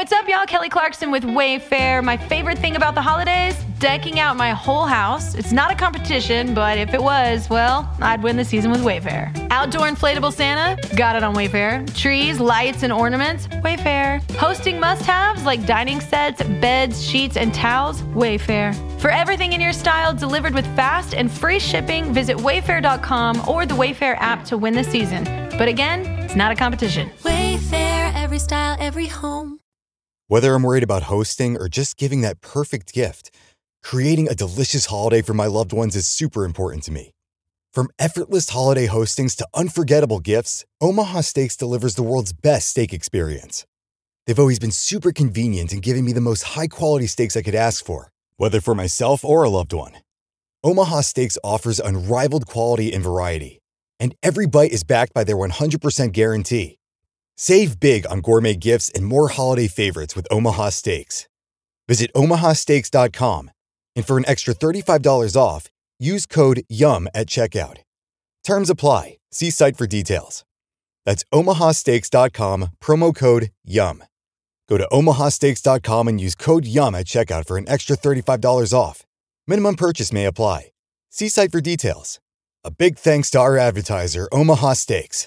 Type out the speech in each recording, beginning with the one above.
What's up, y'all? Kelly Clarkson with Wayfair. My favorite thing about the holidays? Decking out my whole house. It's not a competition, but if it was, well, I'd win the season with Wayfair. Outdoor inflatable Santa? Got it on Wayfair. Trees, lights, and ornaments? Wayfair. Hosting must-haves like dining sets, beds, sheets, and towels? Wayfair. For everything in your style delivered with fast and free shipping, visit Wayfair.com or the Wayfair app to win the season. But again, it's not a competition. Wayfair, every style, every home. Whether I'm worried about hosting or just giving that perfect gift, creating a delicious holiday for my loved ones is super important to me. From effortless holiday hostings to unforgettable gifts, Omaha Steaks delivers the world's best steak experience. They've always been super convenient in giving me the most high-quality steaks I could ask for, whether for myself or a loved one. Omaha Steaks offers unrivaled quality and variety, and every bite is backed by their 100% guarantee. Save big on gourmet gifts and more holiday favorites with Omaha Steaks. Visit omahasteaks.com, and for an extra $35 off, use code YUM at checkout. Terms apply. See site for details. That's omahasteaks.com, promo code YUM. Go to omahasteaks.com and use code YUM at checkout for an extra $35 off. Minimum purchase may apply. See site for details. A big thanks to our advertiser, Omaha Steaks.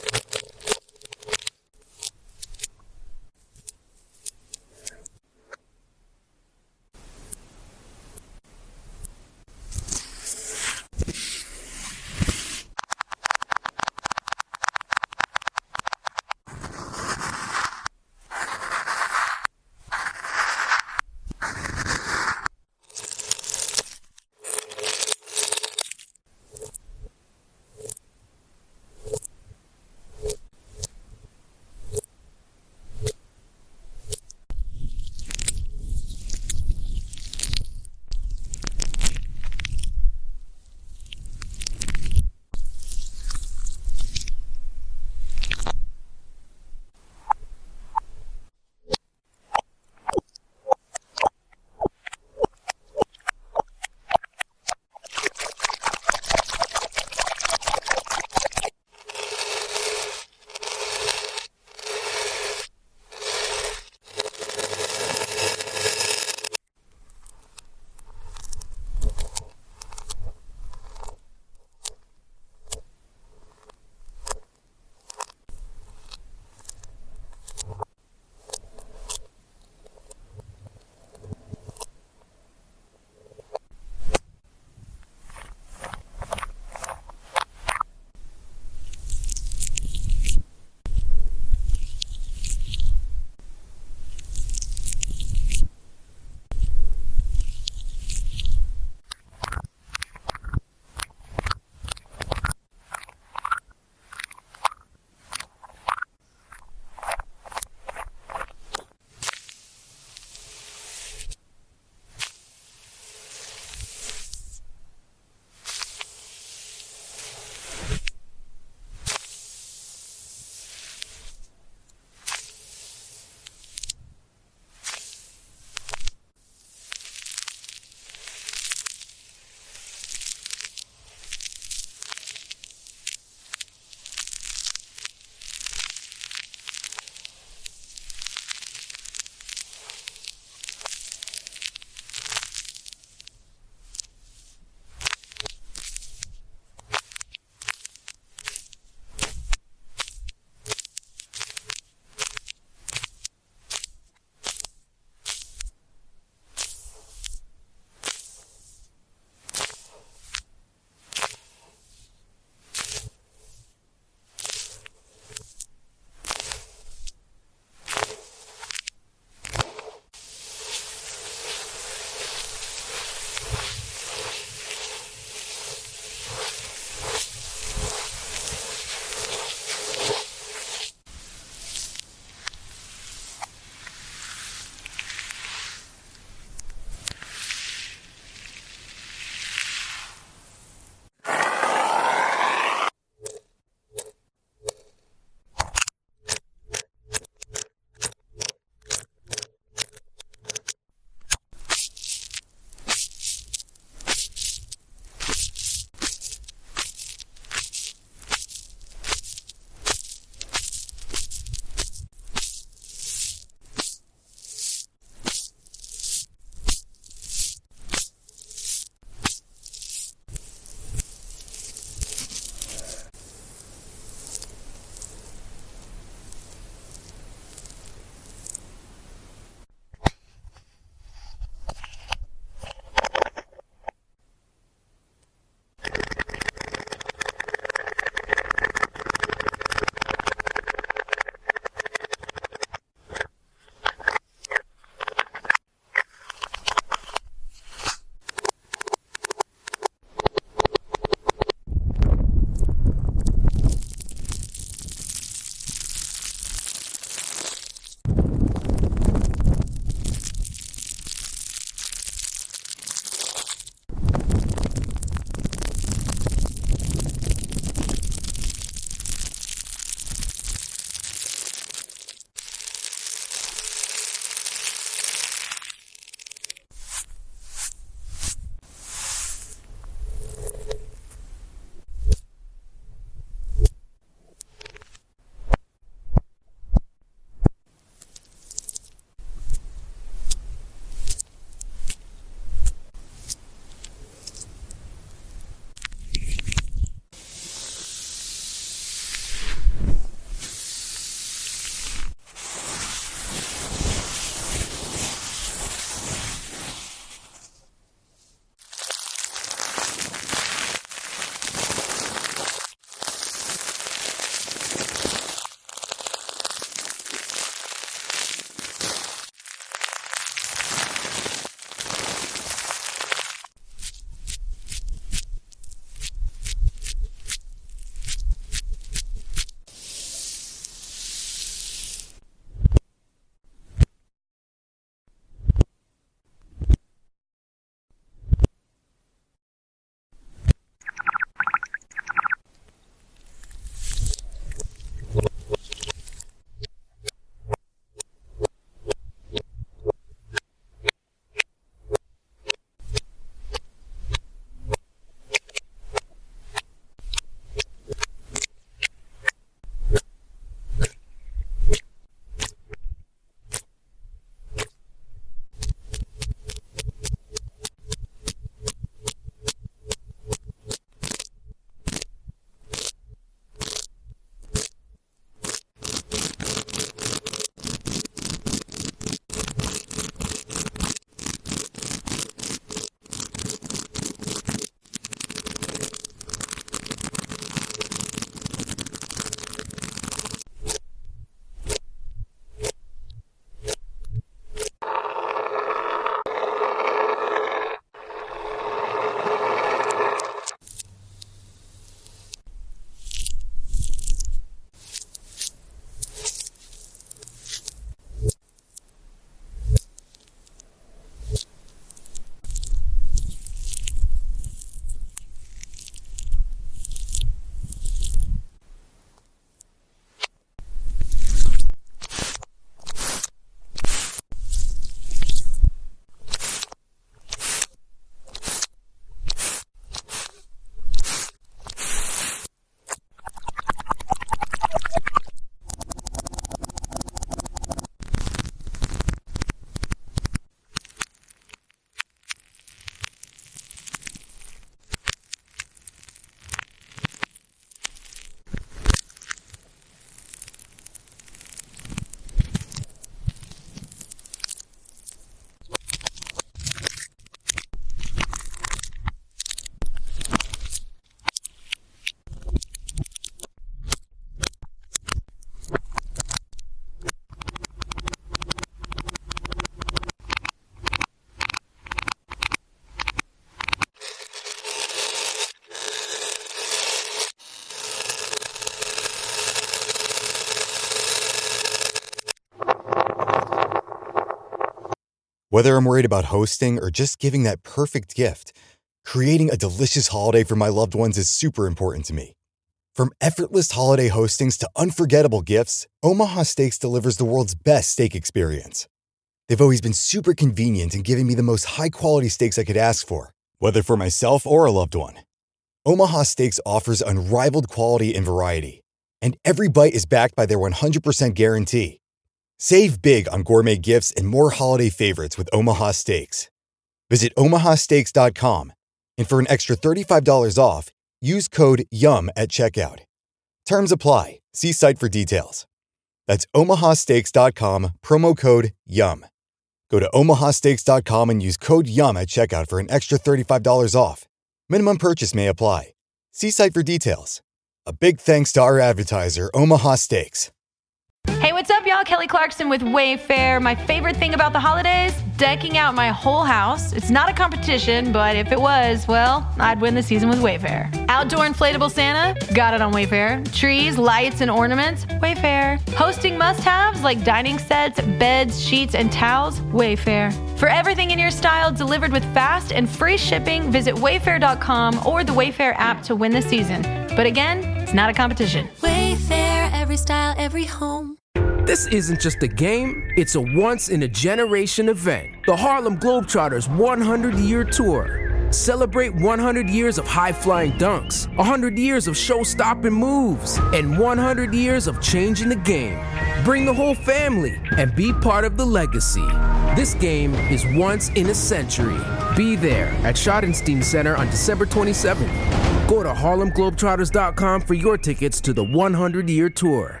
Whether I'm worried about hosting or just giving that perfect gift, creating a delicious holiday for my loved ones is super important to me. From effortless holiday hostings to unforgettable gifts, Omaha Steaks delivers the world's best steak experience. They've always been super convenient in giving me the most high-quality steaks I could ask for, whether for myself or a loved one. Omaha Steaks offers unrivaled quality and variety, and every bite is backed by their 100% guarantee. Save big on gourmet gifts and more holiday favorites with Omaha Steaks. Visit omahasteaks.com, and for an extra $35 off, use code YUM at checkout. Terms apply. See site for details. That's omahasteaks.com, promo code YUM. Go to omahasteaks.com and use code YUM at checkout for an extra $35 off. Minimum purchase may apply. See site for details. A big thanks to our advertiser, Omaha Steaks. Hey, what's up, y'all? Kelly Clarkson with Wayfair. My favorite thing about the holidays? Decking out my whole house. It's not a competition, but if it was, well, I'd win the season with Wayfair. Outdoor inflatable Santa? Got it on Wayfair. Trees, lights, and ornaments? Wayfair. Hosting must-haves like dining sets, beds, sheets, and towels? Wayfair. For everything in your style delivered with fast and free shipping, visit wayfair.com or the Wayfair app to win the season. But again, it's not a competition. Wayfair, every style, every home. This isn't just a game, it's a once-in-a-generation event. The Harlem Globetrotters 100-year tour. Celebrate 100 years of high-flying dunks, 100 years of show-stopping moves, and 100 years of changing the game. Bring the whole family and be part of the legacy. This game is once in a century. Be there at Schottenstein Center on December 27th. Go to harlemglobetrotters.com for your tickets to the 100-year tour.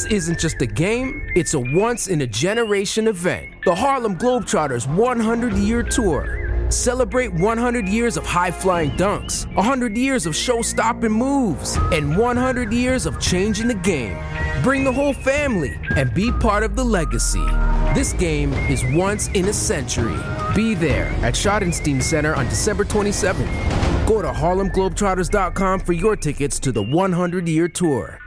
This isn't just a game, it's a once-in-a-generation event. The Harlem Globetrotters 100-year tour. Celebrate 100 years of high-flying dunks, 100 years of show-stopping moves, and 100 years of changing the game. Bring the whole family and be part of the legacy. This game is once in a century. Be there at Schottenstein Center on December 27th. Go to HarlemGlobetrotters.com for your tickets to the 100-year tour.